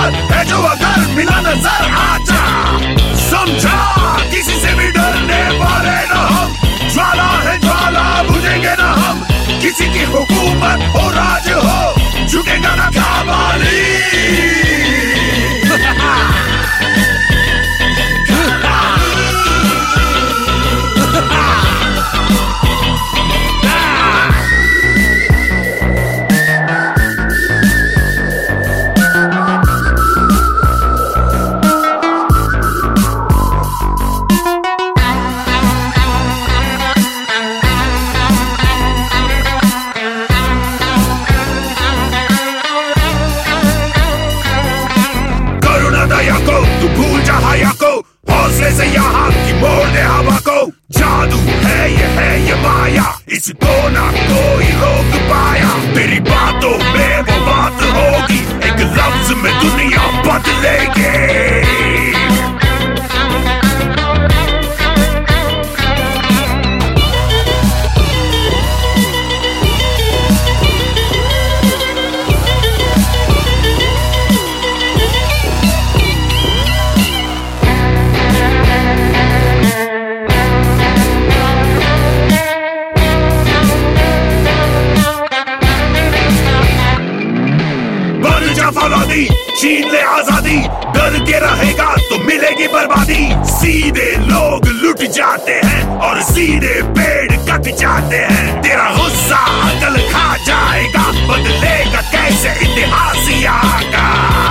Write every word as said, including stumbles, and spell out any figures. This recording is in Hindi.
हाथ है जो अगर मिला नजर आजा, समझा किसी से भी डरने वाले न हम, ज्वाला है ज्वाला बुझेंगे न हम, किसी की हुकूमत हो राज हो झुकेगा ना क्या वाली। तू भूल जा हया को, हौसले से यहाँ की मोड़ दे हवा को, जादू है ये है ये माया, इसको ना कोई रोक पाया, तेरी बातों में वो बात होगी, एक लफ्ज में दुनिया बदलेगी। फौलादी छीन ले आजादी, डर के रहेगा तो मिलेगी बर्बादी, सीधे लोग लुट जाते हैं और सीधे पेड़ कट जाते हैं, तेरा गुस्सा अकल खा जाएगा, बदलेगा कैसे इतिहास यहाँ का।